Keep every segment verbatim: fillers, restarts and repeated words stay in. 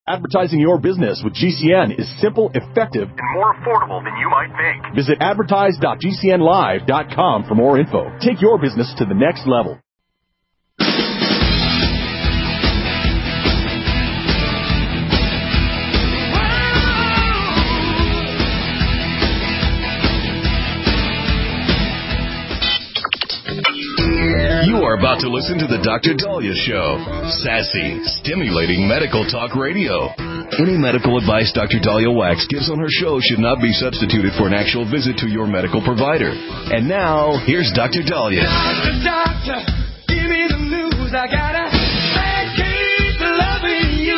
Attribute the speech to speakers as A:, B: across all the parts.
A: Advertising your business with G C N is simple, effective,
B: and more affordable than you might think.
A: Visit advertise dot g c n live dot com for more info. Take your business to the next level.
C: You are about to listen to the Doctor Dahlia Show. Sassy, stimulating medical talk radio. Any medical advice Doctor Dahlia Wax gives on her show should not be substituted for an actual visit to your medical provider. And now, here's Doctor Dahlia.
D: Doctor, doctor, give me the news. I gotta keep loving you.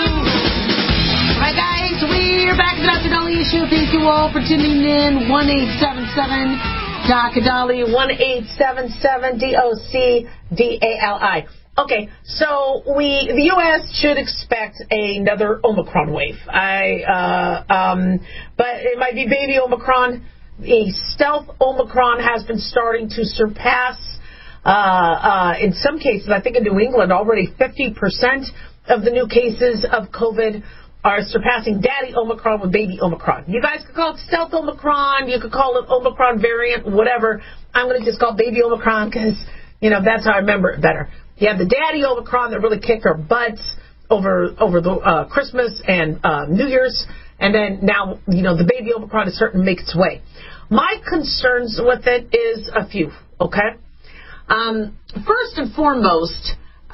E: Hi guys, we're back to the Doctor Dahlia Show. Thank you all for tuning in. one eight seven seven Doctor Dahlia, one eight seven seven D O C D A L I. Okay, so we the U S should expect another Omicron wave. I, uh, um, but it might be baby Omicron. A stealth Omicron has been starting to surpass, uh, uh, in some cases, I think in New England, already fifty percent of the new cases of COVID are surpassing daddy Omicron with baby Omicron. You guys could call it stealth Omicron. You could call it Omicron variant, whatever. I'm going to just call it baby Omicron because, you know, that's how I remember it better. You have the daddy Omicron that really kicked our butts over over the uh, Christmas and uh, New Year's. And then now, you know, the baby Omicron is starting to make its way. My concerns with it is a few, okay? Um, first and foremost,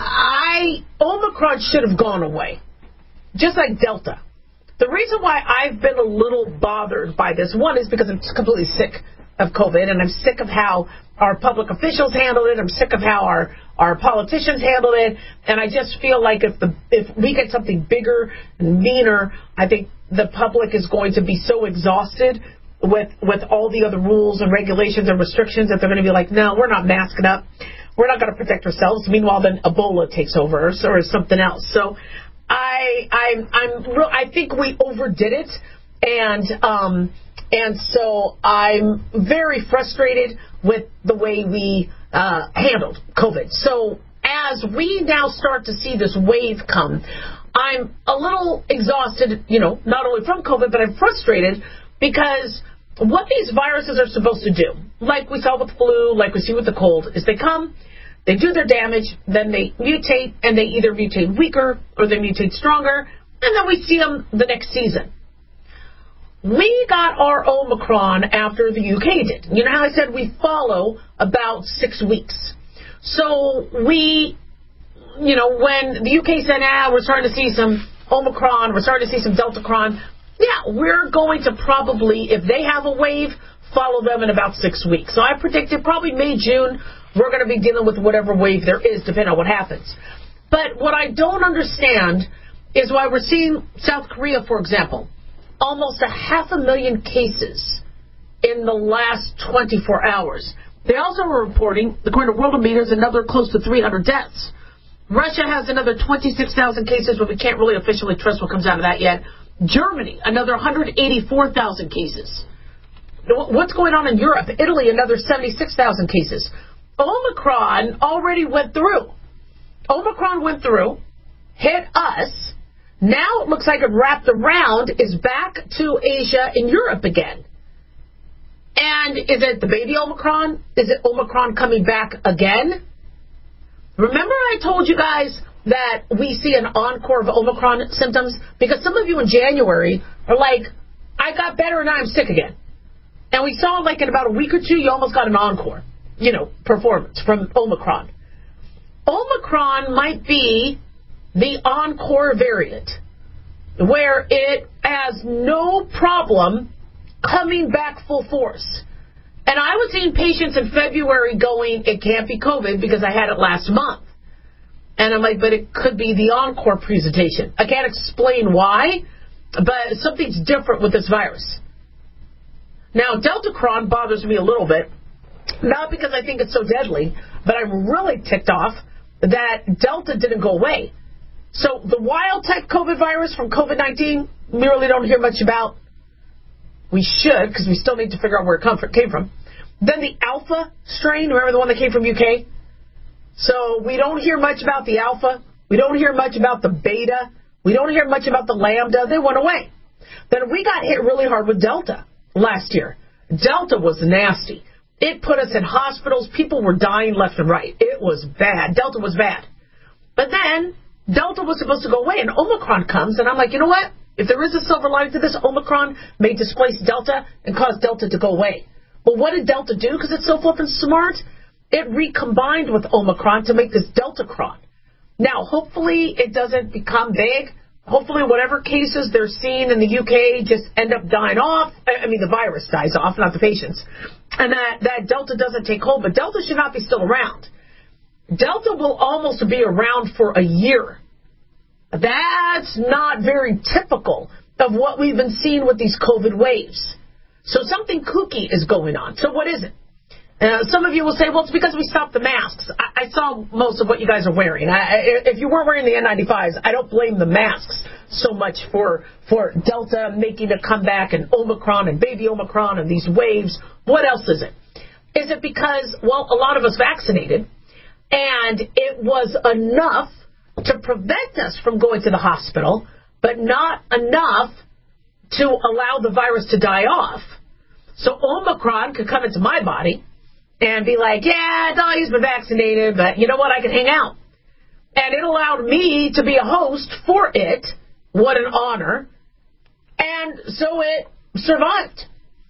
E: I Omicron should have gone away. Just like Delta. The reason why I've been a little bothered by this, one, is because I'm completely sick of COVID, and I'm sick of how our public officials handled it. I'm sick of how our, our politicians handled it, and I just feel like if the if we get something bigger and meaner, I think the public is going to be so exhausted with with all the other rules and regulations and restrictions that they're going to be like, no, we're not masking up. We're not going to protect ourselves. Meanwhile, then Ebola takes over or, or something else. So I I'm I'm real, I think we overdid it, and um and so I'm very frustrated with the way we uh, handled COVID. So as we now start to see this wave come, I'm a little exhausted, you know, not only from COVID, but I'm frustrated because what these viruses are supposed to do, like we saw with the flu, like we see with the cold, is they come. They do their damage, then they mutate, and they either mutate weaker or they mutate stronger, and then we see them the next season. We got our Omicron after the U K did. You know how I said we follow about six weeks. So we, you know, when the U K said, ah, we're starting to see some Omicron, we're starting to see some Deltacron, yeah, we're going to probably, if they have a wave, follow them in about six weeks. So I predicted probably May, June, we're going to be dealing with whatever wave there is, depending on what happens. But what I don't understand is why we're seeing South Korea, for example, almost a half a million cases in the last twenty-four hours. They also were reporting, according to Worldometers, another close to three hundred deaths. Russia has another twenty-six thousand cases, but we can't really officially trust what comes out of that yet. Germany, another one hundred eighty-four thousand cases. What's going on in Europe? Italy, another seventy-six thousand cases. Omicron already went through. Omicron went through, hit us. Now it looks like it wrapped around, is back to Asia and Europe again. And is it the baby Omicron? Is it Omicron coming back again? Remember I told you guys that we see an encore of Omicron symptoms? Because some of you in January are like, I got better and now I'm sick again. And we saw like in about a week or two, you almost got an encore, you know, performance from Omicron. Omicron might be the encore variant, where it has no problem coming back full force. And I was seeing patients in February going, it can't be COVID because I had it last month. And I'm like, but it could be the encore presentation. I can't explain why, but something's different with this virus. Now, Deltacron bothers me a little bit, not because I think it's so deadly, but I'm really ticked off that Delta didn't go away. So the wild-type COVID virus from COVID nineteen, we really don't hear much about. We should, because we still need to figure out where it came from. Then the Alpha strain, remember the one that came from U K? So we don't hear much about the Alpha. We don't hear much about the Beta. We don't hear much about the Lambda. They went away. Then we got hit really hard with Delta last year. Delta was nasty. It put us in hospitals. People were dying left and right. It was bad. Delta was bad. But then Delta was supposed to go away, and Omicron comes, and I'm like, you know what? If there is a silver lining to this, Omicron may displace Delta and cause Delta to go away. Well, what did Delta do? Because it's so flippin' smart. It recombined with Omicron to make this Deltacron. Now, hopefully it doesn't become big. Hopefully whatever cases they're seeing in the U K just end up dying off. I mean, the virus dies off, not the patients. And that, that Delta doesn't take hold. But Delta should not be still around. Delta will almost be around for a year. That's not very typical of what we've been seeing with these COVID waves. So something kooky is going on. So what is it? Uh, some of you will say, well, it's because we stopped the masks. I, I saw most of what you guys are wearing. I, if you weren't wearing the N ninety-fives, I don't blame the masks so much for, for Delta making a comeback and Omicron and baby Omicron and these waves. What else is it? Is it because, well, a lot of us vaccinated, and it was enough to prevent us from going to the hospital, but not enough to allow the virus to die off? So Omicron could come into my body and be like, yeah, Dolly's been vaccinated, but you know what? I can hang out. And it allowed me to be a host for it. What an honor. And so it survived.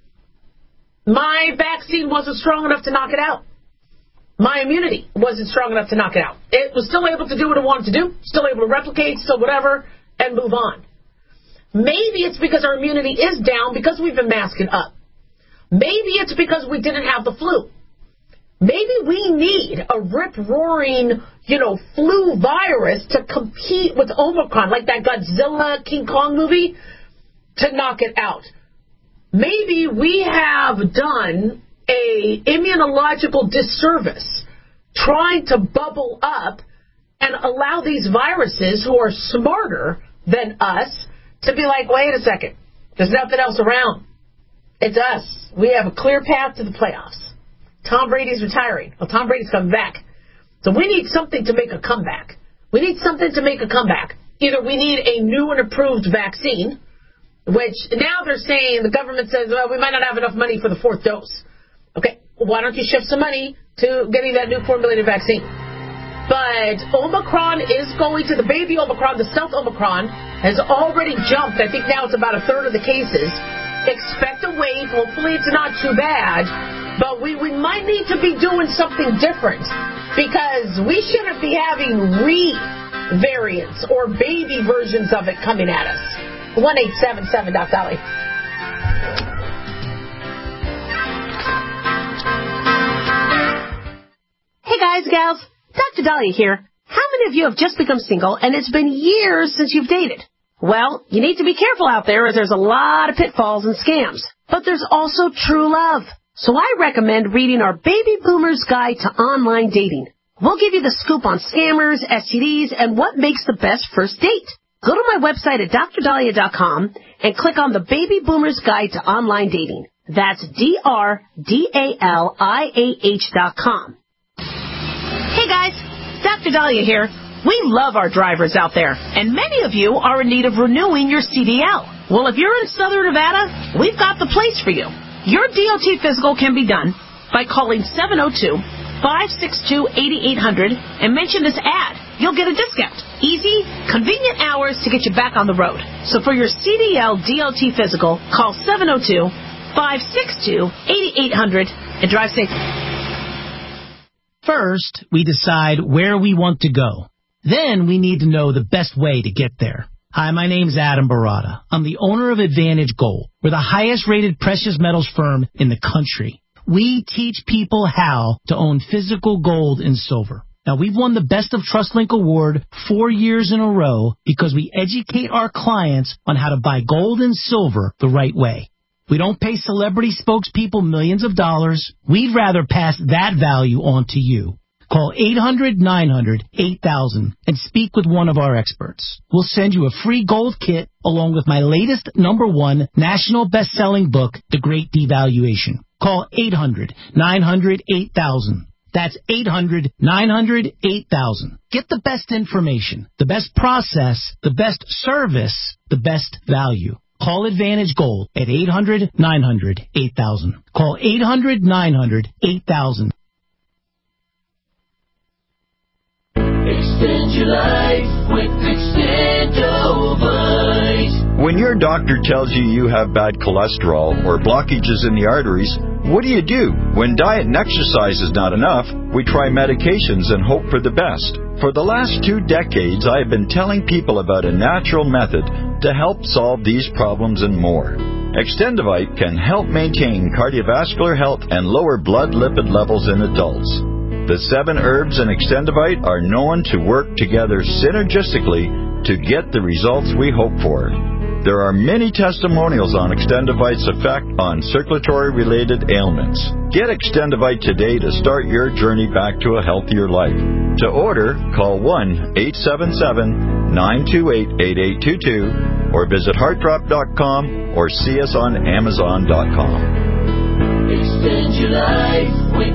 E: My vaccine wasn't strong enough to knock it out. My immunity wasn't strong enough to knock it out. It was still able to do what it wanted to do, still able to replicate, still whatever, and move on. Maybe it's because our immunity is down because we've been masking up. Maybe it's because we didn't have the flu. Maybe we need a rip-roaring, you know, flu virus to compete with Omicron, like that Godzilla King Kong movie, to knock it out. Maybe we have done a immunological disservice trying to bubble up and allow these viruses who are smarter than us to be like, wait a second, there's nothing else around. It's us. We have a clear path to the playoffs. Tom Brady's retiring. Well, Tom Brady's coming back. So we need something to make a comeback. We need something to make a comeback. Either we need a new and approved vaccine, which now they're saying, the government says, well, we might not have enough money for the fourth dose. Okay, why don't you shift some money to getting that new formulated vaccine? But Omicron is going to, the baby Omicron, the stealth Omicron, has already jumped. I think now it's about a third of the cases. Expect a wave. Hopefully it's not too bad. But we, we might need to be doing something different, because we shouldn't be having re-variants or baby versions of it coming at us. one eight seven seven Doc Dolly. Hey guys, gals, Doctor Dahlia here. How many of you have just become single and it's been years since you've dated? Well, you need to be careful out there, as there's a lot of pitfalls and scams. But there's also true love. So I recommend reading our Baby Boomer's Guide to Online Dating. We'll give you the scoop on scammers, S T Ds, and what makes the best first date. Go to my website at dr dahlia dot com and click on the Baby Boomer's Guide to Online Dating. That's D R D A L I A H dot com. Hey guys, Doctor Dahlia here. We love our drivers out there, and many of you are in need of renewing your C D L. Well, if you're in Southern Nevada, we've got the place for you. Your D O T physical can be done by calling seven oh two, five six two, eight eight hundred and mention this ad. You'll get a discount. Easy, convenient hours to get you back on the road. So for your C D L D O T physical, call seven oh two, five six two, eight eight hundred and drive safe.
F: First, we decide where we want to go. Then we need to know the best way to get there. Hi, my name's Adam Barada. I'm the owner of Advantage Gold. We're the highest-rated precious metals firm in the country. We teach people how to own physical gold and silver. Now, we've won the Best of TrustLink Award four years in a row because we educate our clients on how to buy gold and silver the right way. We don't pay celebrity spokespeople millions of dollars. We'd rather pass that value on to you. Call eight hundred, nine hundred, eight thousand and speak with one of our experts. We'll send you a free gold kit along with my latest number one national best-selling book, The Great Devaluation. Call eight hundred, nine hundred, eight thousand. That's eight hundred, nine hundred, eight thousand. Get the best information, the best process, the best service, the best value. Call Advantage Gold at eight hundred, nine hundred, eight thousand. Call eight hundred, nine hundred, eight thousand.
G: Extend your life with Extendovite.
H: When your doctor tells you you have bad cholesterol or blockages in the arteries, what do you do? When diet and exercise is not enough, we try medications and hope for the best. For the last two decades, I have been telling people about a natural method to help solve these problems and more. Extendovite can help maintain cardiovascular health and lower blood lipid levels in adults. The seven herbs in Extendovite are known to work together synergistically to get the results we hope for. There are many testimonials on Extendovite's effect on circulatory-related ailments. Get Extendovite today to start your journey back to a healthier life. To order, call one eight seven seven, nine two eight, eight eight two two or visit heart drop dot com or see us on amazon dot com.
G: Extend your life with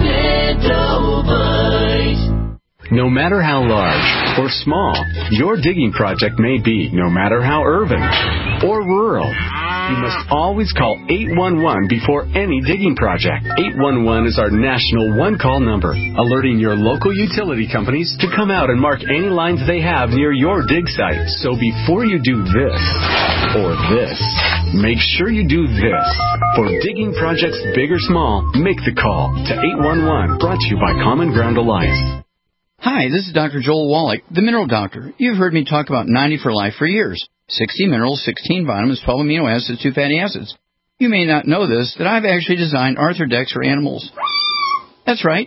G: Extendovite.
I: No matter how large or small your digging project may be, no matter how urban or rural, you must always call eight one one before any digging project. eight one one is our national one-call number, alerting your local utility companies to come out and mark any lines they have near your dig site. So before you do this or this, make sure you do this. For digging projects big or small, make the call to eight one one, brought to you by Common Ground Alliance.
J: Hi, this is Doctor Joel Wallach, the Mineral Doctor. You've heard me talk about ninety for Life for years. sixty minerals, sixteen vitamins, twelve amino acids, two fatty acids. You may not know this, that I've actually designed Arthrodex for animals. That's right.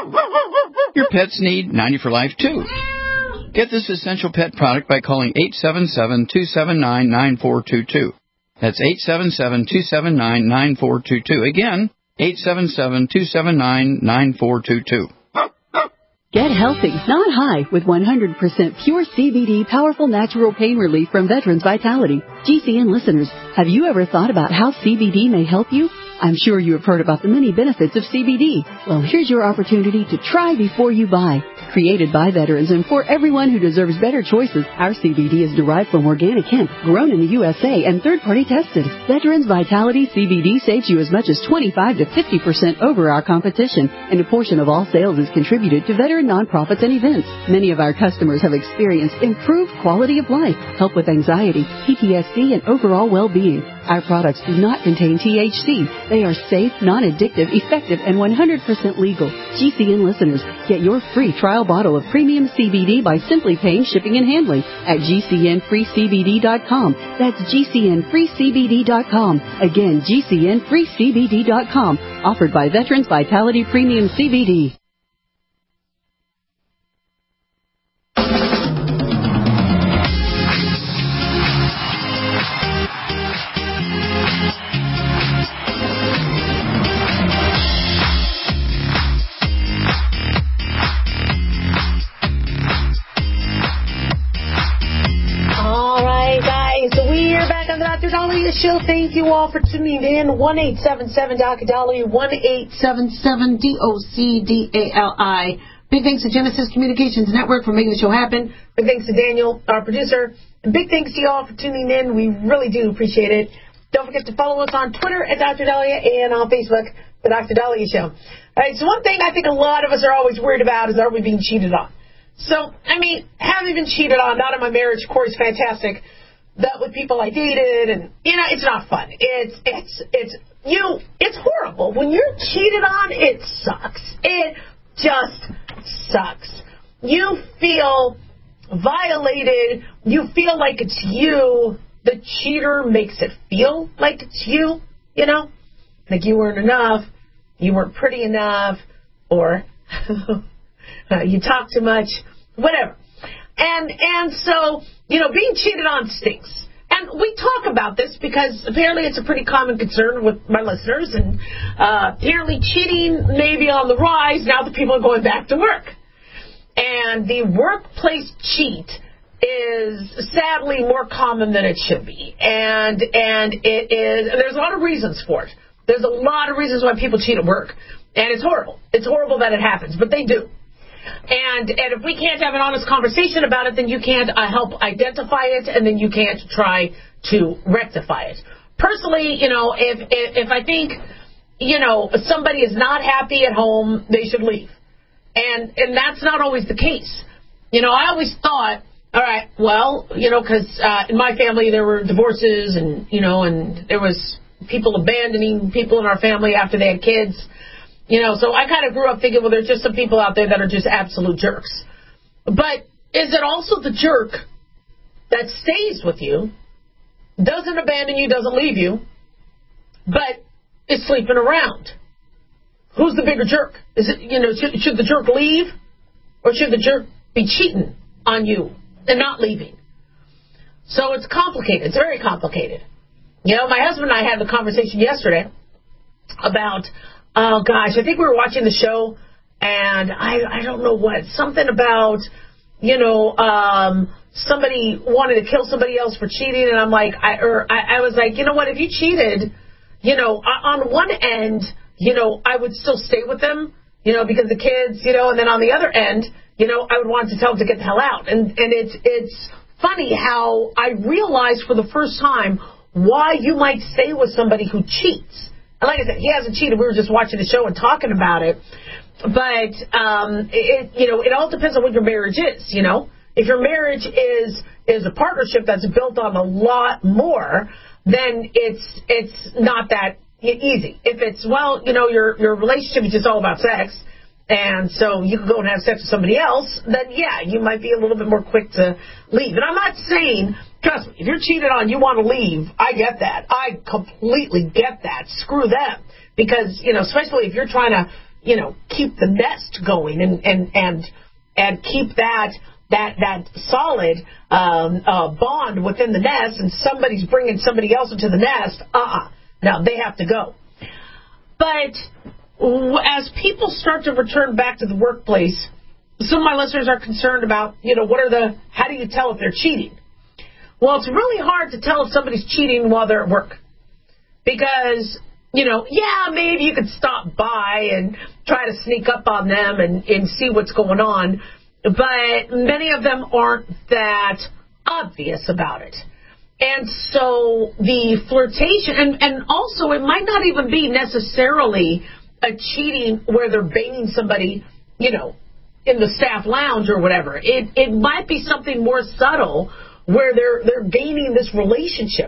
J: Your pets need ninety for Life, too. Get this essential pet product by calling eight seven seven, two seven nine, nine four two two. That's eight seven seven, two seven nine, nine four two two. Again, eight seven seven, two seven nine, nine four two two.
K: Get healthy, not high, with one hundred percent pure C B D powerful natural pain relief from Veterans Vitality. G C N listeners, have you ever thought about how C B D may help you? I'm sure you have heard about the many benefits of C B D. Well, here's your opportunity to try before you buy. Created by veterans and for everyone who deserves better choices, our C B D is derived from organic hemp, grown in the U S A and third-party tested. Veterans Vitality C B D saves you as much as twenty-five to fifty percent over our competition, and a portion of all sales is contributed to veteran nonprofits and events. Many of our customers have experienced improved quality of life, help with anxiety, P T S D, and overall well-being. Our products do not contain T H C. They are safe, non-addictive, effective, and one hundred percent legal. G C N listeners, get your free trial bottle of premium C B D by simply paying shipping and handling at G C N free C B D dot com. That's G C N free C B D dot com. Again, G C N free C B D dot com. Offered by Veterans Vitality Premium C B D.
E: Doctor Dahlia Show. Thank you all for tuning in. one eight seven seven Doctor Dahlia, one eight seven seven D O C D A L I. Big thanks to Genesis Communications Network for making the show happen. Big thanks to Daniel, our producer. And big thanks to you all for tuning in. We really do appreciate it. Don't forget to follow us on Twitter at Doctor Dahlia and on Facebook, The Doctor Dahlia Show. All right, so one thing I think a lot of us are always worried about is, are we being cheated on? So, I mean, have you been cheated on? Not in my marriage. Corey's fantastic. That with people I dated, and you know, it's not fun. It's it's it's you. It's horrible when you're cheated on. It sucks. It just sucks. You feel violated. You feel like it's you. The cheater makes it feel like it's you. You know, like you weren't enough, you weren't pretty enough, or uh, you talk too much, whatever. And and so, you know, being cheated on stinks. And we talk about this because apparently it's a pretty common concern with my listeners. And uh, apparently cheating may be on the rise now that people are going back to work. And the workplace cheat is sadly more common than it should be. And and it is, and there's a lot of reasons for it. There's a lot of reasons why people cheat at work. And it's horrible. It's horrible that it happens, but they do. And and if we can't have an honest conversation about it, then you can't uh, help identify it, and then you can't try to rectify it. Personally, you know, if, if if I think, you know, somebody is not happy at home, they should leave. And and that's not always the case. You know, I always thought, all right, well, you know, because uh, in my family there were divorces, and, you know, and there was people abandoning people in our family after they had kids. You know, so I kind of grew up thinking, well, there's just some people out there that are just absolute jerks. But is it also the jerk that stays with you, doesn't abandon you, doesn't leave you, but is sleeping around? Who's the bigger jerk? Is it, you know, should, should the jerk leave, or should the jerk be cheating on you and not leaving? So it's complicated. It's very complicated. You know, my husband and I had the conversation yesterday about, oh gosh, I think we were watching the show, and I I don't know what, something about, you know, um, somebody wanted to kill somebody else for cheating, and I'm like, I or I, I was like, you know what, if you cheated, you know, on one end, you know, I would still stay with them, you know, because the kids, you know, and then on the other end, you know, I would want to tell them to get the hell out. And and it's it's funny how I realized for the first time why you might stay with somebody who cheats. And like I said, he hasn't cheated. We were just watching the show and talking about it. But, um, it, you know, it all depends on what your marriage is, you know. If your marriage is is a partnership that's built on a lot more, then it's it's not that easy. If it's, well, you know, your your relationship is just all about sex, and so you can go and have sex with somebody else, then, yeah, you might be a little bit more quick to leave. And I'm not saying, trust me, if you're cheated on, you want to leave, I get that. I completely get that. Screw them. Because, you know, especially if you're trying to, you know, keep the nest going and and and, and keep that that that solid um, uh, bond within the nest, and somebody's bringing somebody else into the nest, uh-uh. No, they have to go. But as people start to return back to the workplace, some of my listeners are concerned about, you know, what are the, how do you tell if they're cheating? Well, it's really hard to tell if somebody's cheating while they're at work. Because, you know, yeah, maybe you could stop by and try to sneak up on them and, and see what's going on. But many of them aren't that obvious about it. And so the flirtation, and, and also it might not even be necessarily a cheating where they're banging somebody, you know, in the staff lounge or whatever. It it might be something more subtle where they're they're gaining this relationship.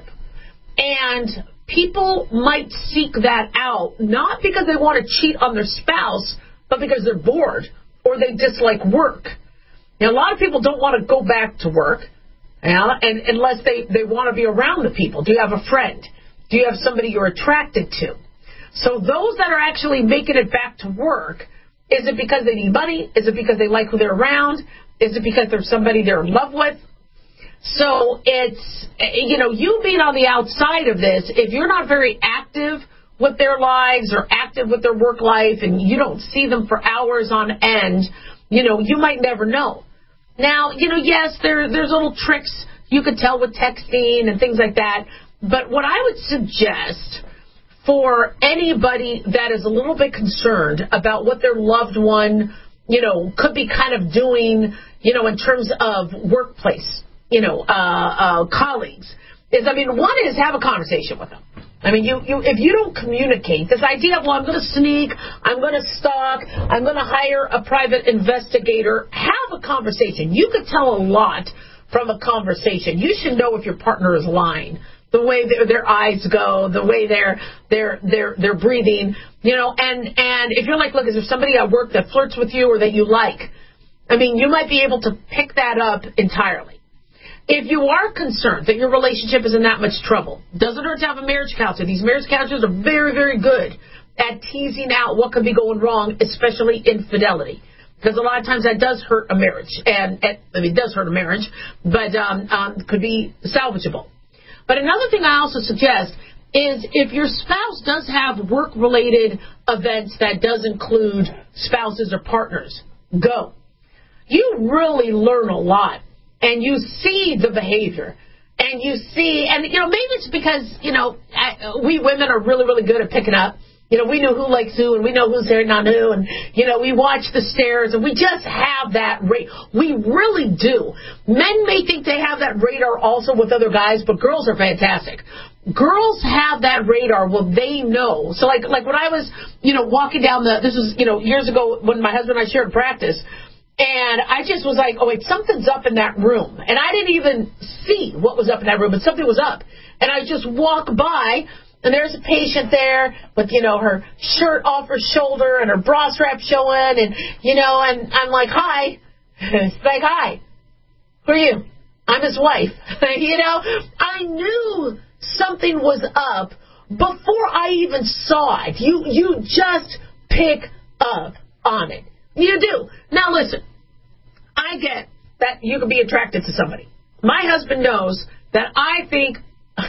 E: And people might seek that out, not because they want to cheat on their spouse, but because they're bored or they dislike work. Now, a lot of people don't want to go back to work. Yeah, and unless they, they want to be around the people. Do you have a friend? Do you have somebody you're attracted to? So those that are actually making it back to work, is it because they need money? Is it because they like who they're around? Is it because there's somebody they're in love with? So it's, you know, you being on the outside of this, if you're not very active with their lives or active with their work life and you don't see them for hours on end, you know, you might never know. Now, you know, yes, there there's little tricks you could tell with texting and things like that. But what I would suggest for anybody that is a little bit concerned about what their loved one, you know, could be kind of doing, you know, in terms of workplace, you know, uh, uh, colleagues, is, I mean, one is have a conversation with them. I mean, you, you if you don't communicate, this idea of, well, I'm going to sneak, I'm going to stalk, I'm going to hire a private investigator, have a conversation. You could tell a lot from a conversation. You should know if your partner is lying. The way their, their eyes go, the way they're they're they're they're breathing, you know, and and if you're like, look, is there somebody at work that flirts with you or that you like? I mean, you might be able to pick that up entirely. If you are concerned that your relationship is in that much trouble, doesn't hurt to have a marriage counselor. These marriage counselors are very, very good at teasing out what could be going wrong, especially infidelity. Because a lot of times that does hurt a marriage. And, and I mean, it does hurt a marriage, but um, um, could be salvageable. But another thing I also suggest is if your spouse does have work-related events that does include spouses or partners, go. You really learn a lot. And you see the behavior, and you see, and, you know, maybe it's because, you know, we women are really, really good at picking up, You know, we know who likes who, and we know who's there, not who, and, you know, we watch the stairs, and we just have that rate. We really do. Men may think they have that radar also with other guys, but girls are fantastic. Girls have that radar. Well, they know. So, like, like when I was, you know, walking down the, this was, you know, years ago when my husband and I shared practice, and I just was like, oh, wait, something's up in that room. And I didn't even see what was up in that room, but something was up. And I just walk by, and there's a patient there with, you know, her shirt off her shoulder and her bra strap showing, and, you know, and I'm like, hi. It's like, hi. Who are you? I'm his wife. You know, I knew something was up before I even saw it. You, you just pick up on it. You do. Now, listen, I get that you can be attracted to somebody. My husband knows that I think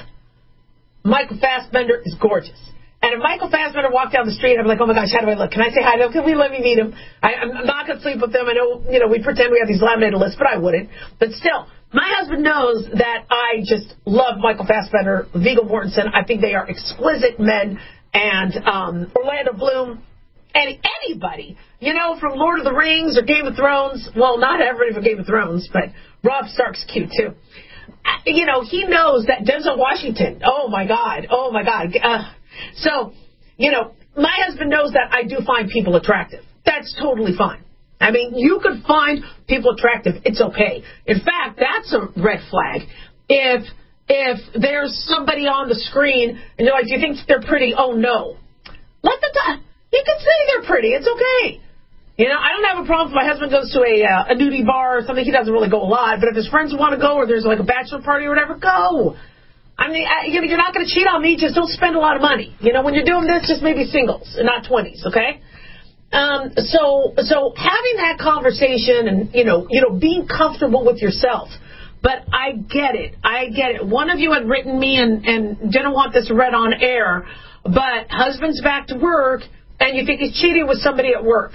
E: Michael Fassbender is gorgeous. And if Michael Fassbender walked down the street, I'd be like, oh, my gosh, how do I look? Can I say hi to him? Can we let me meet him? I, I'm not going to sleep with them. I know, you know, we pretend we have these laminated lists, but I wouldn't. But still, my husband knows that I just love Michael Fassbender, Viggo Mortensen. I think they are exquisite men. And um, Orlando Bloom, and anybody, you know, from Lord of the Rings or Game of Thrones. Well, not everybody from Game of Thrones, but Robb Stark's cute, too. You know, he knows that Denzel Washington, oh, my God, oh, my God. Uh, so, you know, my husband knows that I do find people attractive. That's totally fine. I mean, you could find people attractive. It's okay. In fact, that's a red flag. If if there's somebody on the screen and you're like, do you think they're pretty? Oh, no. Let them talk. You can say they're pretty. It's okay. You know, I don't have a problem if my husband goes to a uh, a nudie bar or something. He doesn't really go a lot. But if his friends want to go or there's like a bachelor party or whatever, go. I mean, I, you know, you're not going to cheat on me. Just don't spend a lot of money. You know, when you're doing this, just maybe singles and not twenties, okay? Um, so so having that conversation and, you know, you know, being comfortable with yourself. But I get it. I get it. One of you had written me and, and didn't want this read on air, but husband's back to work and you think he's cheating with somebody at work.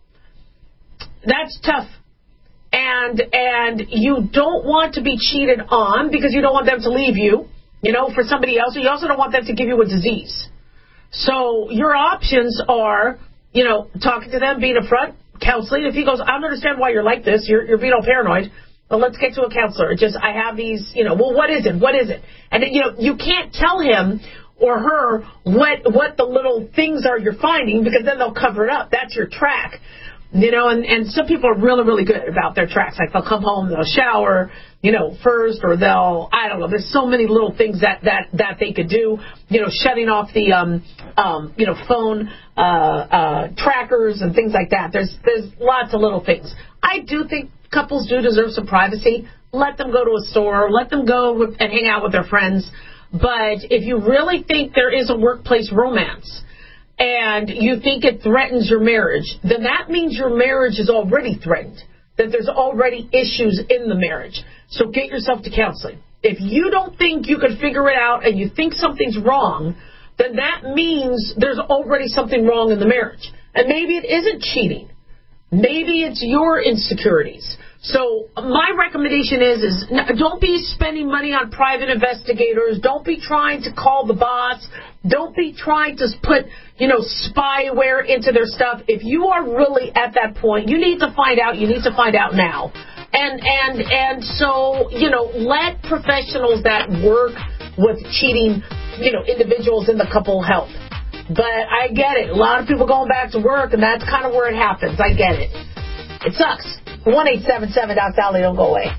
E: That's tough. And and you don't want to be cheated on because you don't want them to leave you, you know, for somebody else. You also don't want them to give you a disease. So your options are, you know, talking to them, being upfront, counseling. If he goes, I don't understand why you're like this. You're, you're being all paranoid. Well, let's get to a counselor. It just, I have these, you know, well, what is it? What is it? And, you know, you can't tell him or her what what the little things are you're finding because then they'll cover it up. That's your track. You know, and, and some people are really, really good about their tracks. Like they'll come home, they'll shower, you know, first, or they'll, I don't know, there's so many little things that, that, that they could do. You know, shutting off the, um, um, you know, phone uh, uh, trackers and things like that. There's there's lots of little things. I do think couples do deserve some privacy. Let them go to a store. Let them go with, and hang out with their friends. But if you really think there is a workplace romance, and you think it threatens your marriage, then that means your marriage is already threatened, that there's already issues in the marriage. So get yourself to counseling. If you don't think you can figure it out and you think something's wrong, then that means there's already something wrong in the marriage. And maybe it isn't cheating. Maybe it's your insecurities. So my recommendation is, is don't be spending money on private investigators. Don't be trying to call the boss. Don't be trying to put, you know, spyware into their stuff. If you are really at that point, you need to find out. You need to find out now. And and and so, you know, let professionals that work with cheating, you know, individuals in the couple help. But I get it. A lot of people going back to work, and that's kind of where it happens. I get it. It sucks. one eight seven seven Doc Dolly, don't go away.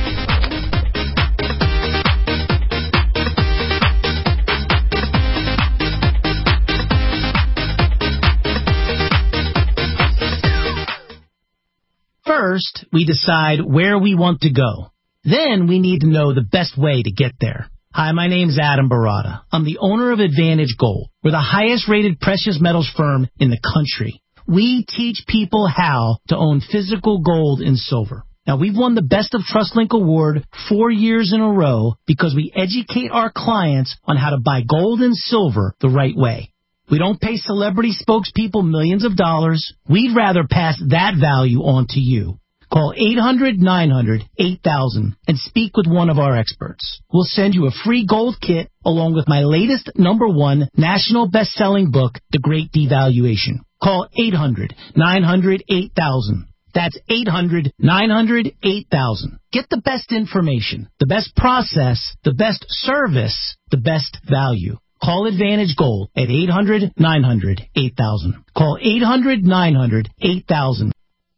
F: First, we decide where we want to go. Then we need to know the best way to get there. Hi, my name's Adam Barada. I'm the owner of Advantage Gold. We're the highest rated precious metals firm in the country. We teach people how to own physical gold and silver. Now, we've won the Best of TrustLink Award four years in a row because we educate our clients on how to buy gold and silver the right way. We don't pay celebrity spokespeople millions of dollars. We'd rather pass that value on to you. Call eight hundred nine hundred eight thousand and speak with one of our experts. We'll send you a free gold kit along with my latest number one national best-selling book, The Great Devaluation. Call eight hundred nine hundred eight thousand. That's eight hundred nine hundred eight thousand. Get the best information, the best process, the best service, the best value. Call Advantage Gold at eight hundred nine hundred eight thousand. Call eight hundred nine hundred eight thousand.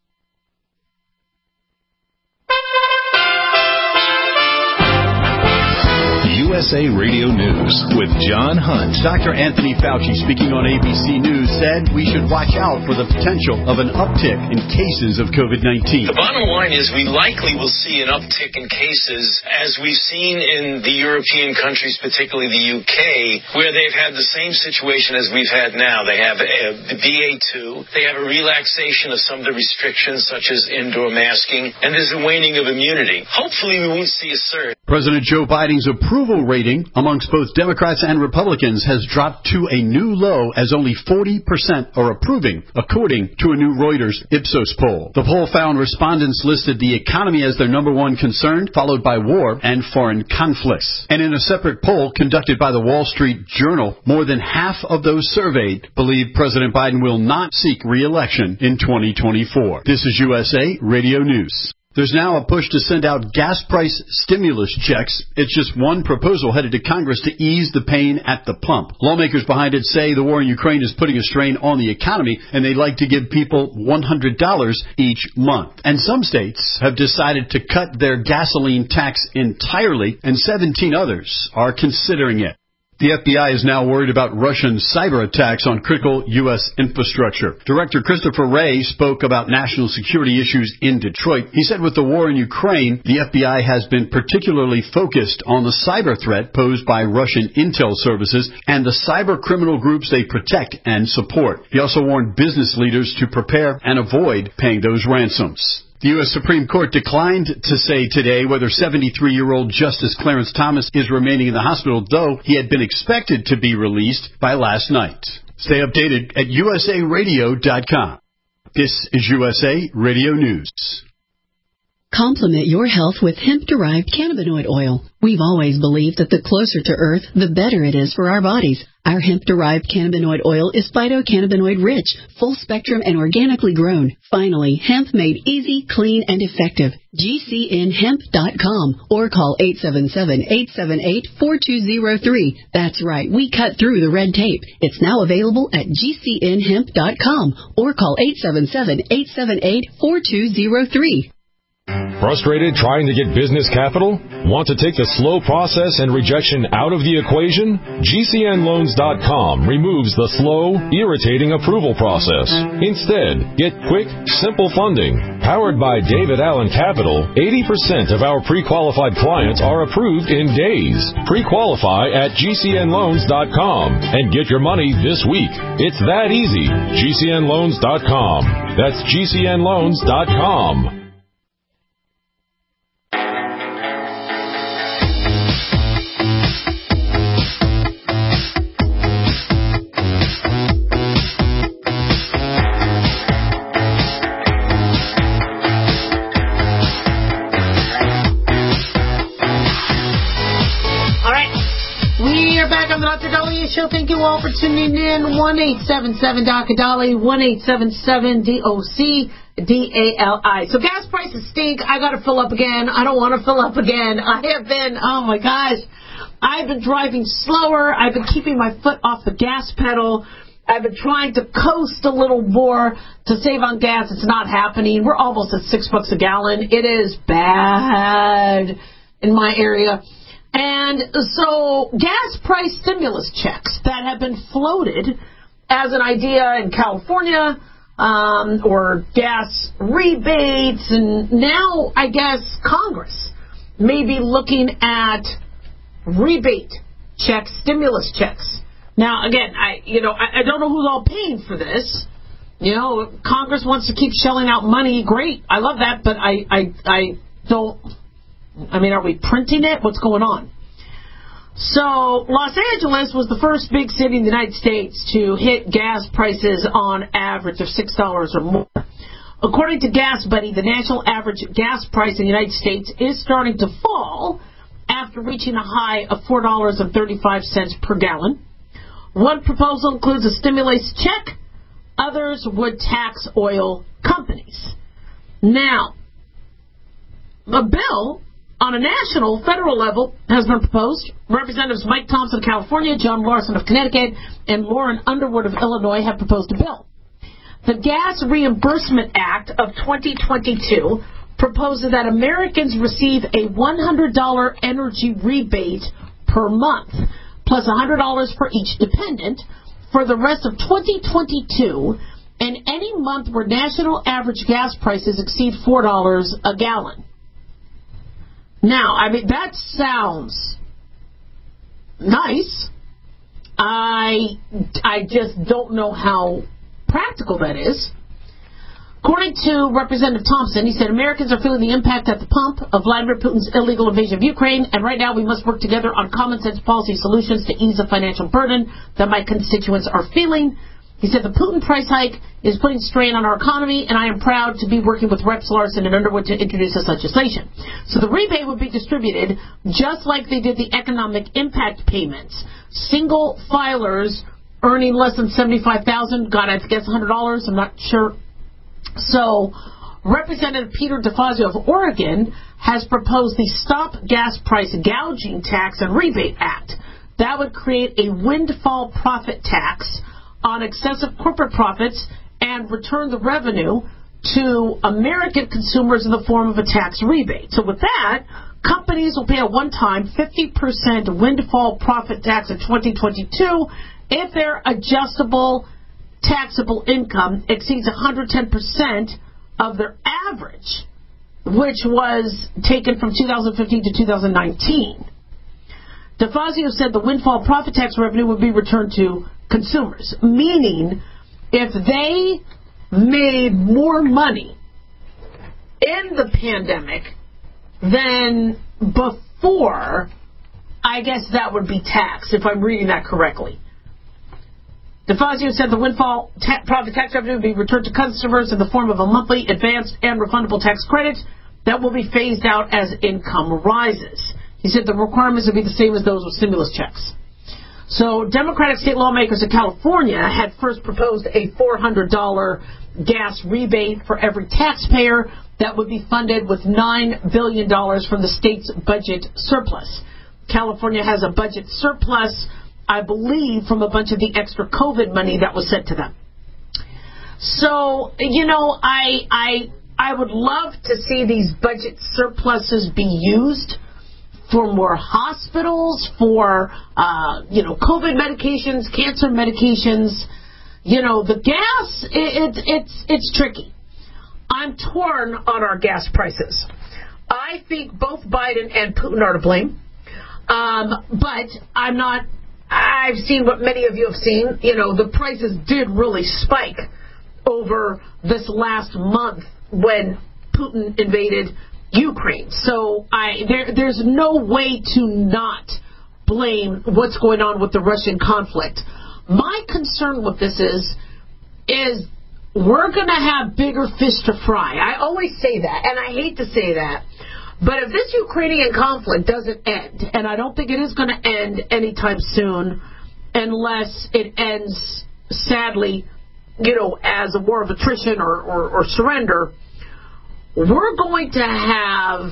C: U S A Radio News with John Hunt.
L: Doctor Anthony Fauci, speaking on A B C News, said we should watch out for the potential of an uptick in cases of COVID nineteen.
M: The bottom line is we likely will see an uptick in cases, as we've seen in the European countries, particularly the U K, where they've had the same situation as we've had now. They have a, the B A two, they have a relaxation of some of the restrictions, such as indoor masking, and there's a waning of immunity. Hopefully we won't see a surge.
L: President Joe Biden's approval rating amongst both Democrats and Republicans has dropped to a new low, as only forty percent are approving, according to a new Reuters Ipsos poll. The poll found respondents listed the economy as their number one concern, followed by war and foreign conflicts. And in a separate poll conducted by the Wall Street Journal, more than half of those surveyed believe President Biden will not seek re-election in twenty twenty-four. This is U S A Radio News. There's now a push to send out gas price stimulus checks. It's just one proposal headed to Congress to ease the pain at the pump. Lawmakers behind it say the war in Ukraine is putting a strain on the economy, and they'd like to give people one hundred dollars each month. And some states have decided to cut their gasoline tax entirely, and seventeen others are considering it. The F B I is now worried about Russian cyber attacks on critical U S infrastructure. Director Christopher Wray spoke about national security issues in Detroit. He said with the war in Ukraine, the F B I has been particularly focused on the cyber threat posed by Russian intel services and the cyber criminal groups they protect and support. He also warned business leaders to prepare and avoid paying those ransoms. The U S Supreme Court declined to say today whether seventy-three-year-old Justice Clarence Thomas is remaining in the hospital, though he had been expected to be released by last night. Stay updated at U S A radio dot com. This is U S A Radio News.
K: Complement your health with hemp-derived cannabinoid oil. We've always believed that the closer to Earth, the better it is for our bodies. Our hemp-derived cannabinoid oil is phytocannabinoid-rich, full-spectrum, and organically grown. Finally, hemp made easy, clean, and effective. G C N hemp dot com or call eight seven seven, eight seven eight, four two zero three. That's right, we cut through the red tape. It's now available at G C N hemp dot com or call eight seven seven, eight seven eight, four two zero three.
N: Frustrated trying to get business capital? Want to take the slow process and rejection out of the equation? G C N loans dot com removes the slow, irritating approval process. Instead, get quick, simple funding. Powered by David Allen Capital, eighty percent of our pre-qualified clients are approved in days. Pre-qualify at G C N loans dot com and get your money this week. It's that easy. G C N loans dot com. That's G C N loans dot com.
E: Show. Thank you all for tuning in. one eight seven seven D O C A D A L I, one eight seven seven D O C D A L I. So gas prices stink. I got to fill up again. I don't want to fill up again. I have been, oh my gosh, I've been driving slower. I've been keeping my foot off the gas pedal. I've been trying to coast a little more to save on gas. It's not happening. We're almost at six bucks a gallon. It is bad in my area. And so gas price stimulus checks that have been floated as an idea in California, um, or gas rebates, and now I guess Congress may be looking at rebate checks, stimulus checks. Now, again, I you know I, I don't know who's all paying for this. You know, Congress wants to keep shelling out money. Great, I love that, but I I, I don't. I mean, are we printing it? What's going on? So, Los Angeles was the first big city in the United States to hit gas prices on average of six dollars or more. according to Gas Buddy, the national average gas price in the United States is starting to fall after reaching a high of four dollars and thirty-five cents per gallon. One proposal includes a stimulus check. Others would tax oil companies. Now, a bill on a national, federal level has been proposed. Representatives Mike Thompson of California, John Larson of Connecticut, and Lauren Underwood of Illinois have proposed a bill. The Gas Reimbursement Act of twenty twenty-two proposes that Americans receive a one hundred dollars energy rebate per month, plus one hundred dollars for each dependent, for the rest of twenty twenty-two, and any month where national average gas prices exceed four dollars a gallon. Now, I mean, that sounds nice. I, I just don't know how practical that is. According to Representative Thompson, he said Americans are feeling the impact at the pump of Vladimir Putin's illegal invasion of Ukraine, and right now we must work together on common sense policy solutions to ease the financial burden that my constituents are feeling. He said the Putin price hike is putting strain on our economy, and I am proud to be working with Reps Larson and Underwood to introduce this legislation. So the rebate would be distributed just like they did the economic impact payments. Single filers earning less than seventy-five thousand dollars got, I guess, one hundred dollars. I'm not sure. So Representative Peter DeFazio of Oregon has proposed the Stop Gas Price Gouging Tax and Rebate Act. That would create a windfall profit tax on excessive corporate profits and return the revenue to American consumers in the form of a tax rebate. So with that, companies will pay a one-time fifty percent windfall profit tax in twenty twenty-two if their adjustable taxable income exceeds one hundred ten percent of their average, which was taken from two thousand fifteen to two thousand nineteen. DeFazio said the windfall profit tax revenue would be returned to consumers, meaning if they made more money in the pandemic than before, I guess that would be taxed, if I'm reading that correctly. DeFazio said the windfall ta- profit tax revenue would be returned to customers in the form of a monthly advanced and refundable tax credit that will be phased out as income rises. He said the requirements would be the same as those with stimulus checks. So Democratic state lawmakers in California had first proposed a four hundred dollars gas rebate for every taxpayer that would be funded with nine billion dollars from the state's budget surplus. California has a budget surplus, I believe, from a bunch of the extra COVID money that was sent to them. So, you know, I I I would love to see these budget surpluses be used for more hospitals, for, uh, you know, COVID medications, cancer medications. You know, the gas, it, it, it's it's tricky. I'm torn on our gas prices. I think both Biden and Putin are to blame. Um, but I'm not, I've seen what many of you have seen. You know, the prices did really spike over this last month when Putin invaded Ukraine. So I there, there's no way to not blame what's going on with the Russian conflict. My concern with this is, is we're going to have bigger fish to fry. I always say that, and I hate to say that. But if this Ukrainian conflict doesn't end, and I don't think it is going to end anytime soon, unless it ends, sadly, you know, as a war of attrition or, or, or surrender, we're going to have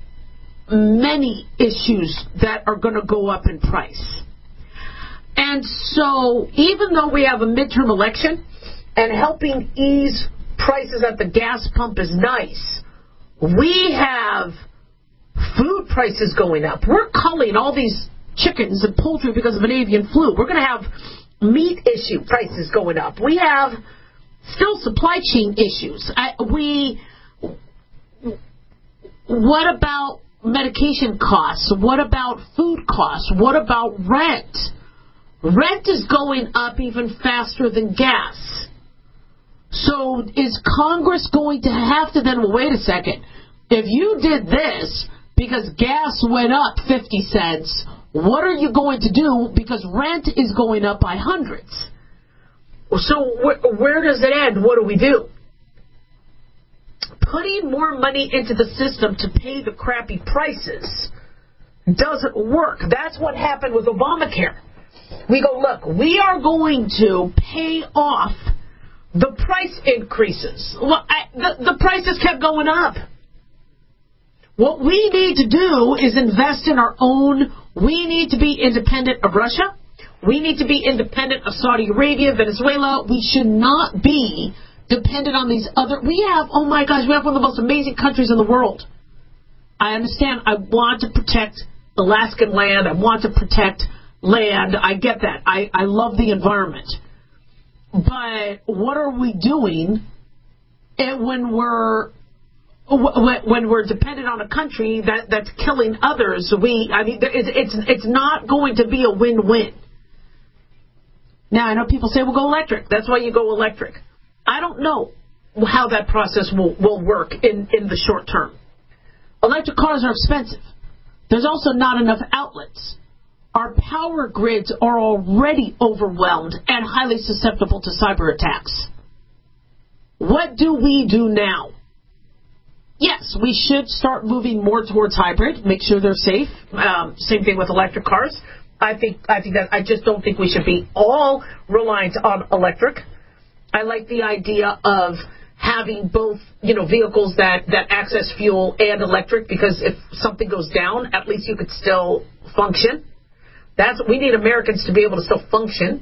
E: many issues that are going to go up in price. And so even though we have a midterm election and helping ease prices at the gas pump is nice, we have food prices going up. We're culling all these chickens and poultry because of an avian flu. We're going to have meat issue prices going up. We have still supply chain issues. I, we... What about medication costs? What about food costs? What about rent? Rent is going up even faster than gas. So is Congress going to have to then, well, wait a second, if you did this because gas went up fifty cents, what are you going to do because rent is going up by hundreds? So wh- where does it end? What do we do? putting more money into the system to pay the crappy prices doesn't work. That's what happened with Obamacare. We go, look, we are going to pay off the price increases. Well, I, the, the prices kept going up. What we need to do is invest in our own. We need to be independent of Russia. We need to be independent of Saudi Arabia, Venezuela. We should not be dependent on these other. We have, oh my gosh, we have one of the most amazing countries in the world. I understand. I want to protect Alaskan land. I want to protect land. I get that. I, I love the environment. But what are we doing when we're when we're dependent on a country that, that's killing others? We, I mean, it's it's not going to be a win-win. Now, I know people say, well, go electric. That's why you go electric. I don't know how that process will, will work in, in the short term. Electric cars are expensive. There's also not enough outlets. Our power grids are already overwhelmed and highly susceptible to cyber attacks. What do we do now? Yes, we should start moving more towards hybrid, make sure they're safe. Um, same thing with electric cars. I think I think that I just don't think we should be all reliant on electric. I like the idea of having both, you know, vehicles that, that access fuel and electric, because if something goes down, at least you could still function. That's we need Americans to be able to still function.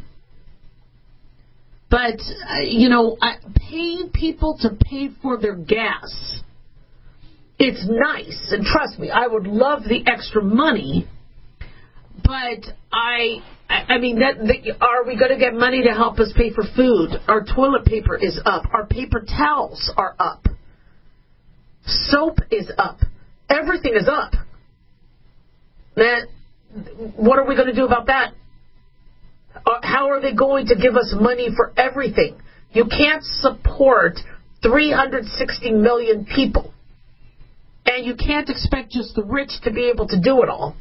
E: But, uh, you know, I, paying people to pay for their gas, it's nice. And trust me, I would love the extra money. But I, I mean, that, the, are we going to get money to help us pay for food? Our toilet paper is up. Our paper towels are up. Soap is up. Everything is up. Man, what are we going to do about that? How are they going to give us money for everything? You can't support three hundred sixty million people. And you can't expect just the rich to be able to do it all.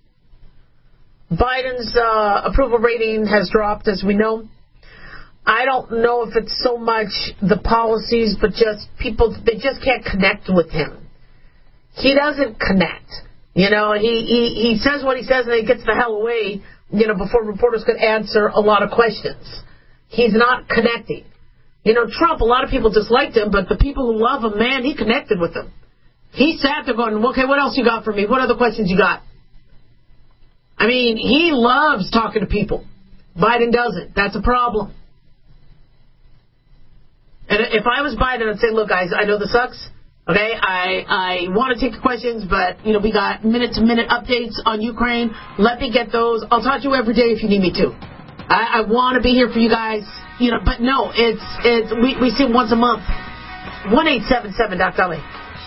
E: Biden's uh, approval rating has dropped, as we know. I don't know if it's so much the policies, but just people, they just can't connect with him. He doesn't connect. You know, he, he, he says what he says and he gets the hell away, you know, before reporters could answer a lot of questions. He's not connecting. You know, Trump, a lot of people disliked him, but the people who love him, man, he connected with them. He sat there going, okay, what else you got for me? What other questions you got? I mean, he loves talking to people. Biden doesn't. That's a problem. And if I was Biden, I'd say, look, guys, I know this sucks. Okay, I I want to take the questions, but, you know, we got minute-to-minute updates on Ukraine. Let me get those. I'll talk to you every day if you need me to. I, I want to be here for you guys. You know, but no, it's, it's we, we see him once a month. one eight seven seven Doc Dolly.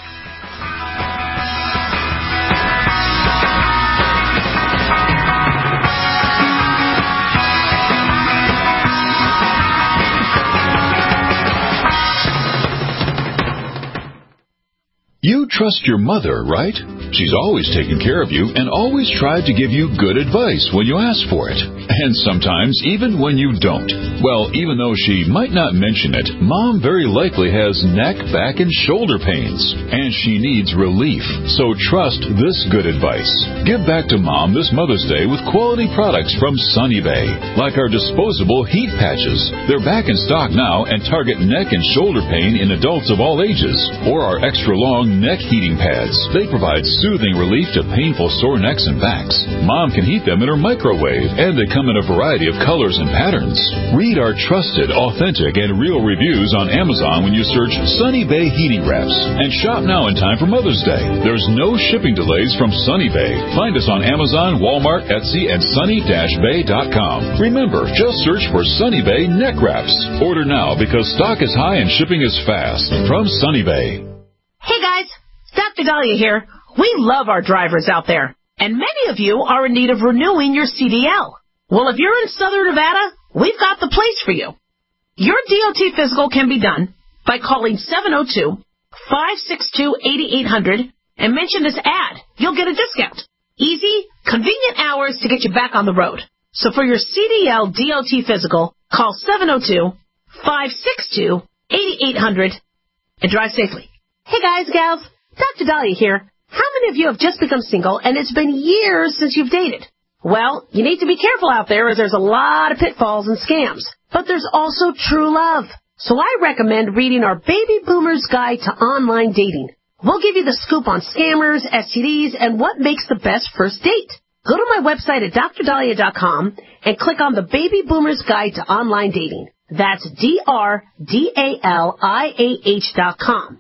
O: You trust your mother, right? She's always taken care of you and always tried to give you good advice when you ask for it. And sometimes even when you don't. Well, even though she might not mention it, Mom very likely has neck, back, and shoulder pains. And she needs relief. So trust this good advice. Give back to Mom this Mother's Day with quality products from Sunny Bay. Like our disposable heat patches. They're back in stock now and target neck and shoulder pain in adults of all ages. Or our extra long neck heating pads. They provide soothing relief to painful sore necks and backs. Mom can heat them in her microwave, and they come in a variety of colors and patterns. Read our trusted, authentic, and real reviews on Amazon when you search Sunny Bay Heating Wraps. And shop now in time for Mother's Day. There's no shipping delays from Sunny Bay. Find us on Amazon, Walmart, Etsy, and sunny dash bay dot com. Remember, just search for Sunny Bay Neck Wraps. Order now because stock is high and shipping is fast. From Sunny Bay.
P: Hey guys, Doctor Dahlia here. We love our drivers out there, and many of you are in need of renewing your C D L. Well, if you're in Southern Nevada, we've got the place for you. Your D O T physical can be done by calling seven oh two, five six two, eight eight hundred and mention this ad. You'll get a discount. Easy, convenient hours to get you back on the road. So for your C D L D O T physical, call seven oh two, five six two, eight eight hundred and drive safely. Hey guys, gals, Doctor Dahlia here. How many of you have just become single and it's been years since you've dated? Well, you need to be careful out there as there's a lot of pitfalls and scams. But there's also true love. So I recommend reading our Baby Boomer's Guide to Online Dating. We'll give you the scoop on scammers, S T Ds, and what makes the best first date. Go to my website at dr dahlia dot com and click on the Baby Boomer's Guide to Online Dating. That's D R D A L I A H dot com.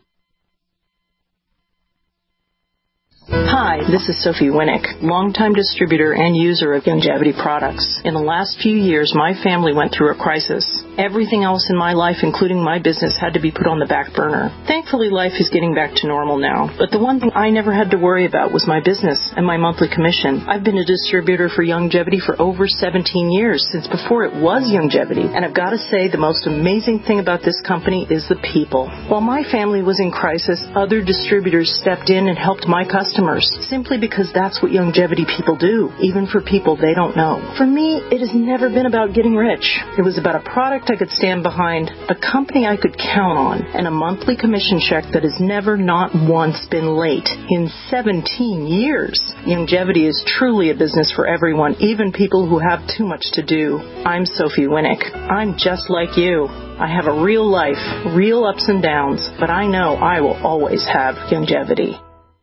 Q: Hi, this is Sophie Winnick, longtime distributor and user of Youngevity products. In the last few years, my family went through a crisis. Everything else in my life, including my business, had to be put on the back burner. Thankfully, life is getting back to normal now. But the one thing I never had to worry about was my business and my monthly commission. I've been a distributor for Youngevity for over seventeen years, since before it was Youngevity. And I've got to say, the most amazing thing about this company is the people. While my family was in crisis, other distributors stepped in and helped my customers, simply because that's what Youngevity people do, even for people they don't know. For me, it has never been about getting rich. It was about a product I could stand behind, a company I could count on, and a monthly commission check that has never not once been late in seventeen years. Youngevity is truly a business for everyone, even people who have too much to do. I'm Sophie Winnick. I'm just like you. I have a real life, real ups and downs, but I know I will always have Youngevity.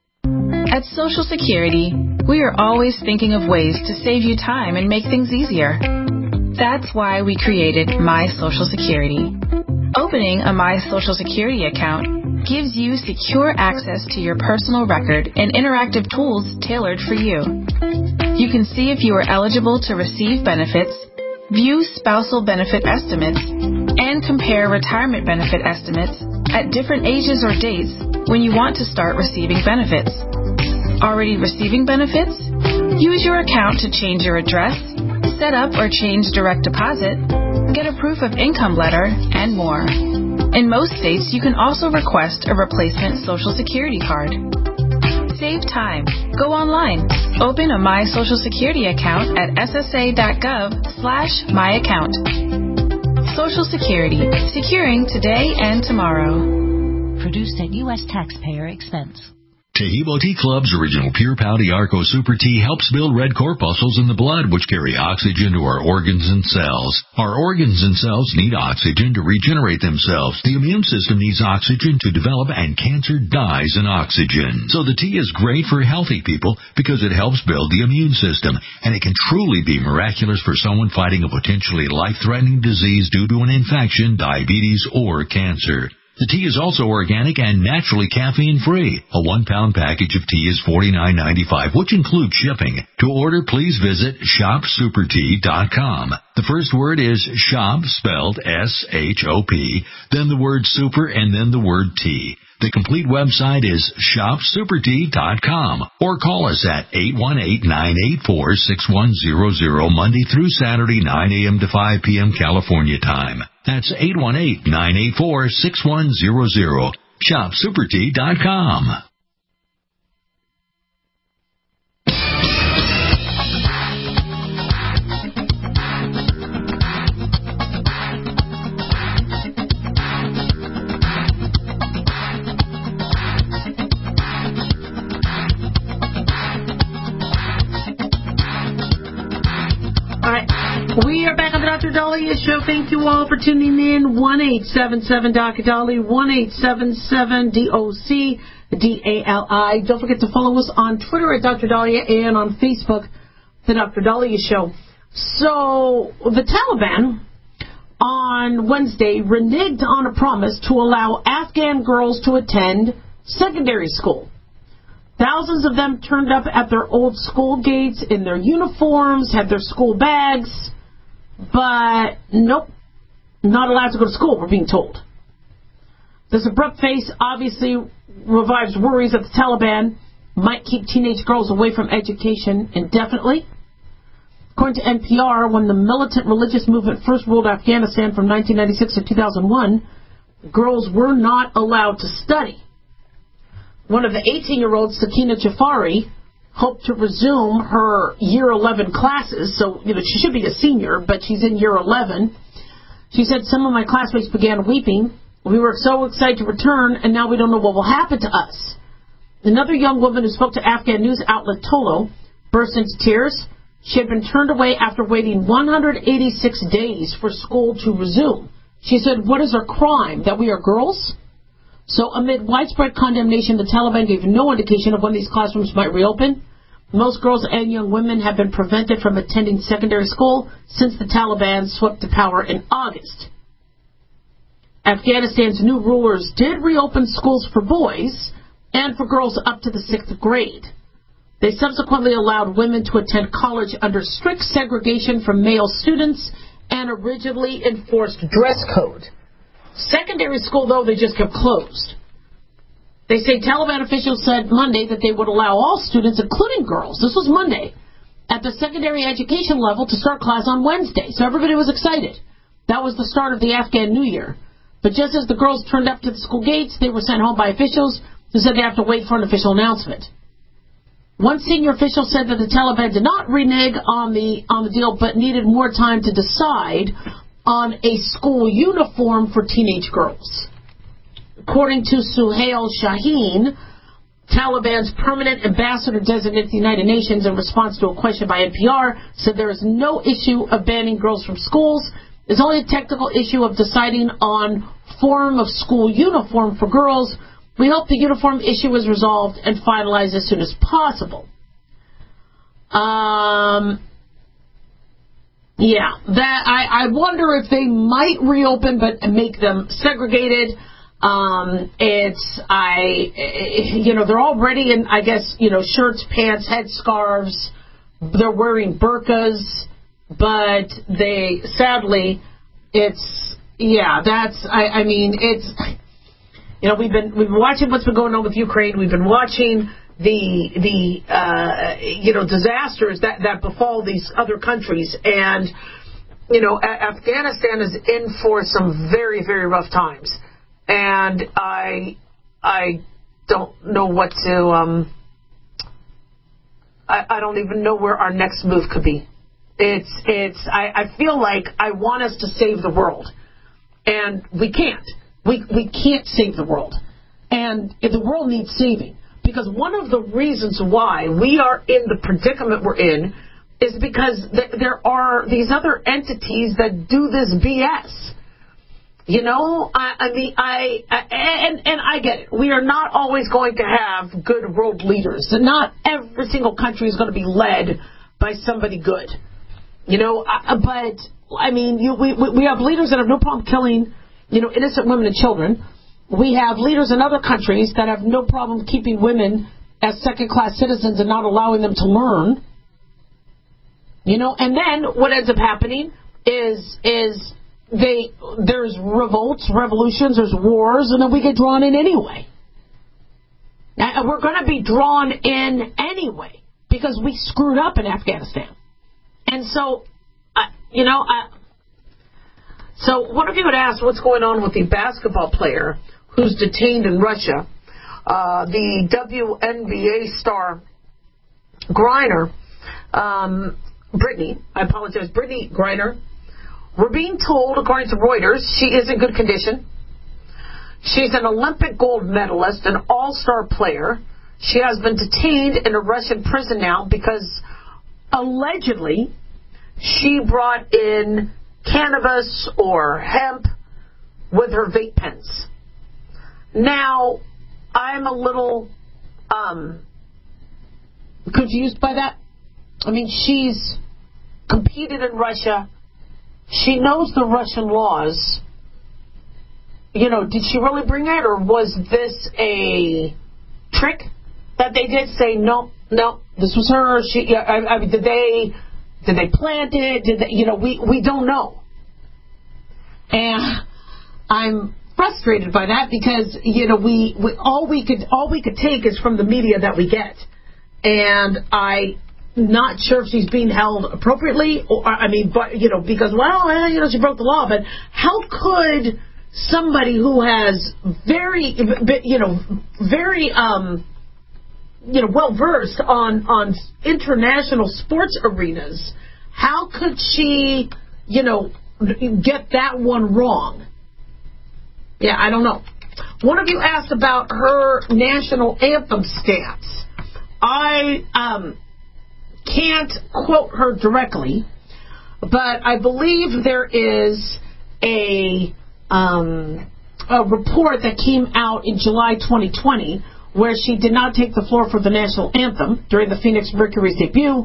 R: At Social Security, we are always thinking of ways to save you time and make things easier. That's why we created My Social Security. Opening a My Social Security account gives you secure access to your personal record and interactive tools tailored for you. You can see if you are eligible to receive benefits, view spousal benefit estimates, and compare retirement benefit estimates at different ages or dates when you want to start receiving benefits. Already receiving benefits? Use your account to change your address, set up or change direct deposit, get a proof of income letter, and more. In most states, you can also request a replacement Social Security card. Save time. Go online. Open a My Social Security account at s s a dot gov slash my account. Social Security. Securing today and tomorrow.
S: Produced at U S taxpayer expense.
C: Taheebo Tea Club's original Pure Pouty Arco Super Tea helps build red corpuscles in the blood, which carry oxygen to our organs and cells. Our organs and cells need oxygen to regenerate themselves. The immune system needs oxygen to develop, and cancer dies in oxygen. So the tea is great for healthy people because it helps build the immune system, and it can truly be miraculous for someone fighting a potentially life-threatening disease due to an infection, diabetes, or cancer. The tea is also organic and naturally caffeine-free. A one-pound package of tea is forty-nine ninety-five, which includes shipping. To order, please visit shop super tea dot com. The first word is shop, spelled S H O P, then the word super, and then the word tea. The complete website is shop super tea dot com, or call us at eight one eight, nine eight four, six one zero zero Monday through Saturday, nine a.m. to five p.m. California time. That's eight one eight, nine eight four, six one zero zero. shop super tea dot com.
E: We are back on the Doctor Dahlia Show. Thank you all for tuning in. one eight seven seven D O C D A L I, one eight seven seven D O C D A L I. Don't forget to follow us on Twitter at Doctor Dahlia and on Facebook, The Doctor Dahlia Show. So, the Taliban on Wednesday reneged on a promise to allow Afghan girls to attend secondary school. Thousands of them turned up at their old school gates in their uniforms, had their school bags, but nope, not allowed to go to school, we're being told. This abrupt face obviously revives worries that the Taliban might keep teenage girls away from education indefinitely. According to N P R, when the militant religious movement first ruled Afghanistan from nineteen ninety-six to two thousand one, girls were not allowed to study. One of the eighteen-year-olds, Sakina Jafari, hoped to resume her year eleven classes. So, you know, she should be a senior, but she's in year eleven. She said, some of my classmates began weeping We were so excited to return, and now we don't know what will happen to us. Another young woman who spoke to Afghan news outlet Tolo burst into tears. She had been turned away after waiting one hundred eighty-six days for school to resume. She said, "What is our crime, that we are girls?" So amid widespread condemnation, the Taliban gave no indication of when these classrooms might reopen. Most girls and young women have been prevented from attending secondary school since the Taliban swept to power in August. Afghanistan's new rulers did reopen schools for boys and for girls up to the sixth grade. They subsequently allowed women to attend college under strict segregation from male students and a rigidly enforced dress code. Secondary school, though, they just kept closed. They say Taliban officials said Monday that they would allow all students, including girls, this was Monday, at the secondary education level to start class on Wednesday. So everybody was excited. That was the start of the Afghan New Year. But just as the girls turned up to the school gates, they were sent home by officials who said they have to wait for an official announcement. One senior official said that the Taliban did not renege on the on the deal, but needed more time to decide on a school uniform for teenage girls. According to Suhail Shaheen, Taliban's permanent ambassador designated to the United Nations in response to a question by N P R, said there is no issue of banning girls from schools. There's only a technical issue of deciding on form of school uniform for girls. We hope the uniform issue is resolved and finalized as soon as possible. Um, yeah, that I, I wonder if they might reopen but make them segregated. Um, it's, I, you know, they're already in, I guess, you know, shirts, pants, headscarves. They're wearing burqas, but they, sadly, it's, yeah, that's, I, I mean, it's, you know, we've been, we've been watching what's been going on with Ukraine. We've been watching the, the, uh, you know, disasters that, that befall these other countries. And, you know, a- Afghanistan is in for some very, very rough times. And I, I don't know what to, um, I, I don't even know where our next move could be. It's, it's, I, I feel like I want us to save the world. And we can't. We, we can't save the world. And the world needs saving. Because one of the reasons why we are in the predicament we're in is because th- there are these other entities that do this B S. You know, I, I mean, I, I and and I get it. We are not always going to have good world leaders. And not every single country is going to be led by somebody good. You know, I, but I mean, you, we we have leaders that have no problem killing, you know, innocent women and children. We have leaders in other countries that have no problem keeping women as second-class citizens and not allowing them to learn. You know, and then what ends up happening is is they there's revolts, revolutions, there's wars, and then we get drawn in anyway. And we're going to be drawn in anyway because we screwed up in Afghanistan. And so, uh, you know, uh, so one of you had asked what's going on with the basketball player who's detained in Russia, uh, the W N B A star Griner, um, Brittany, I apologize, Brittany Griner. We're being told, according to Reuters, she is in good condition. She's an Olympic gold medalist, an all-star player. She has been detained in a Russian prison now because allegedly she brought in cannabis or hemp with her vape pens. Now, I'm a little um, confused by that. I mean, she's competed in Russia. She knows the Russian laws. You know, did she really bring it, or was this a trick that they did? Say no, no, this was her. She, yeah, I, I mean, did they, did they plant it? Did they, you know, we we don't know. And I'm frustrated by that because you know we, we all we could all we could take is from the media that we get, and I. Not sure if she's being held appropriately, or I mean, but you know, because well, you know, she broke the law. But how could somebody who has very, you know, very, um, you know, well versed on on international sports arenas, how could she, you know, get that one wrong? Yeah, I don't know. One of you asked about her national anthem stance. I um, can't quote her directly, but I believe there is a, um, a report that came out in July twenty twenty where she did not take the floor for the national anthem during the Phoenix Mercury's debut.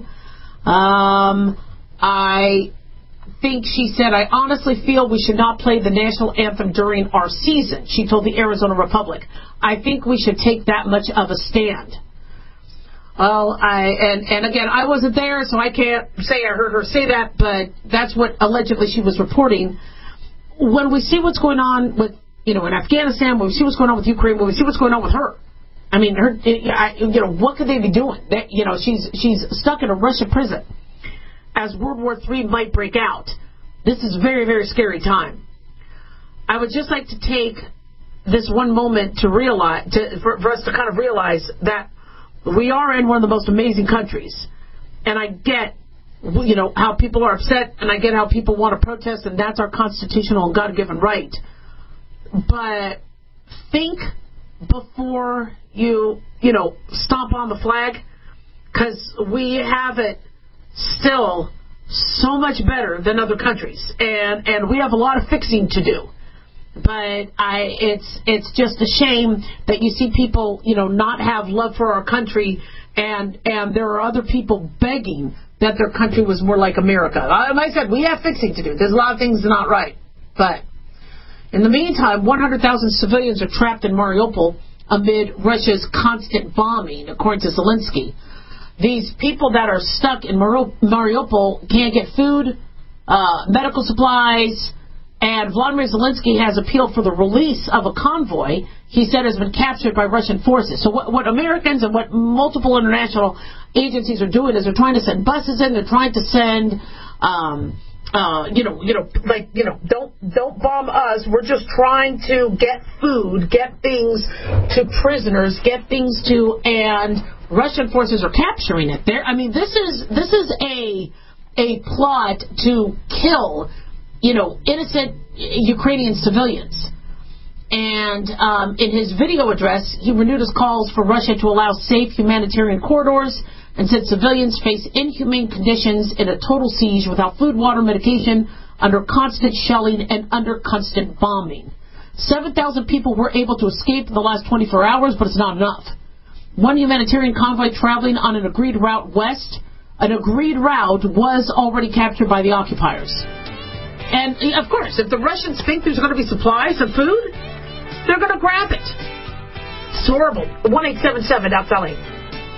E: Um, I think she said, I honestly feel we should not play the national anthem during our season, she told the Arizona Republic. I think we should take that much of a stand. Well, I, and, and again, I wasn't there, so I can't say I heard her say that, but that's what allegedly she was reporting. When we see what's going on with, you know, in Afghanistan, when we see what's going on with Ukraine, when we see what's going on with her, I mean, her, you know, what could they be doing? That, you know, she's she's stuck in a Russian prison as World War Three might break out. This is a very, very scary time. I would just like to take this one moment to realize, to, for, for us to kind of realize that we are in one of the most amazing countries. And I get, you know, how people are upset, and I get how people want to protest, and that's our constitutional and God-given right. But think before you, you know, stomp on the flag, because we have it still so much better than other countries, and and we have a lot of fixing to do. But I, it's it's just a shame that you see people, you know, not have love for our country, and and there are other people begging that their country was more like America. Like I said, we have fixing to do. There's a lot of things not right, but in the meantime, one hundred thousand civilians are trapped in Mariupol amid Russia's constant bombing, according to Zelensky. These people that are stuck in Mariupol can't get food, uh, medical supplies, and Vladimir Zelensky has appealed for the release of a convoy he said has been captured by Russian forces. So what, what Americans and what multiple international agencies are doing is they're trying to send buses in, they're trying to send... Um, Uh, you know, you know, like, you know, don't don't bomb us. We're just trying to get food, get things to prisoners, get things to, and Russian forces are capturing it. There, I mean, this is this is a a plot to kill, you know, innocent Ukrainian civilians. And um, in his video address, he renewed his calls for Russia to allow safe humanitarian corridors, and said civilians face inhumane conditions in a total siege without food, water, medication, under constant shelling and under constant bombing. seven thousand people were able to escape in the last twenty-four hours, but it's not enough. One humanitarian convoy traveling on an agreed route west, an agreed route was already captured by the occupiers. And, of course, if the Russians think there's going to be supplies of food, they're going to grab it. It's horrible. one eight seven seven, that's L A.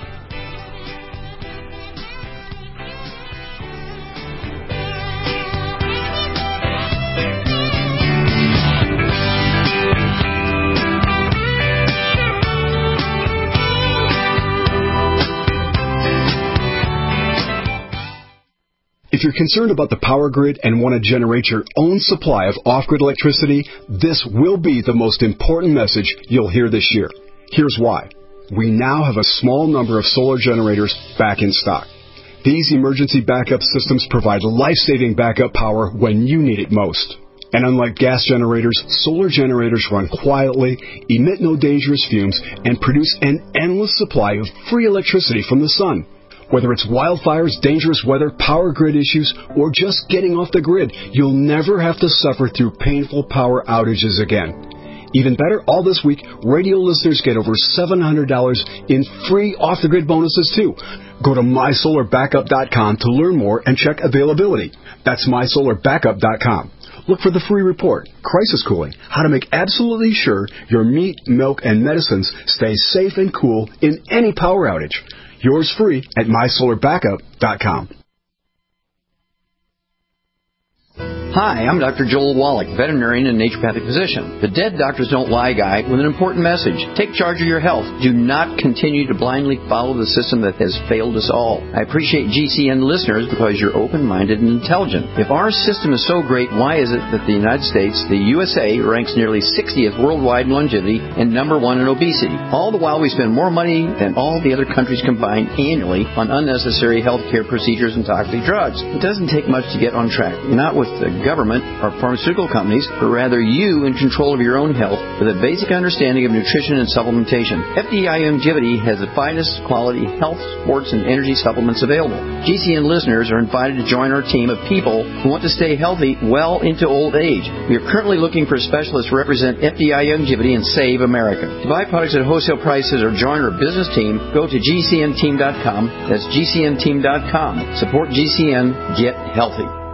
T: If you're concerned about the power grid and want to generate your own supply of off-grid electricity, this will be the most important message you'll hear this year. Here's why. We now have a small number of solar generators back in stock. These emergency backup systems provide life-saving backup power when you need it most. And unlike gas generators, solar generators run quietly, emit no dangerous fumes, and produce an endless supply of free electricity from the sun. Whether it's wildfires, dangerous weather, power grid issues, or just getting off the grid, you'll never have to suffer through painful power outages again. Even better, all this week, radio listeners get over seven hundred dollars in free off-the-grid bonuses, too. Go to my solar backup dot com to learn more and check availability. That's my solar backup dot com. Look for the free report, Crisis Cooling, how to make absolutely sure your meat, milk, and medicines stay safe and cool in any power outage. Yours free at my solar backup dot com.
J: Hi, I'm Doctor Joel Wallach, veterinarian and naturopathic physician. The Dead Doctors Don't Lie guy with an important message. Take charge of your health. Do not continue to blindly follow the system that has failed us all. I appreciate G C N listeners because you're open-minded and intelligent. If our system is so great, why is it that the United States, the U S A, ranks nearly sixtieth worldwide in longevity and number one in obesity? All the while we spend more money than all the other countries combined annually on unnecessary health care procedures and toxic drugs. It doesn't take much to get on track. Not with the government or pharmaceutical companies, but rather you in control of your own health with a basic understanding of nutrition and supplementation. F D I Youngevity has the finest quality health, sports, and energy supplements available. G C N listeners are invited to join our team of people who want to stay healthy well into old age. We are currently looking for specialists to represent F D I Youngevity and save America. To buy products at wholesale prices or join our business team, go to G C N team dot com. That's G C N team dot com. Support G C N. Get healthy.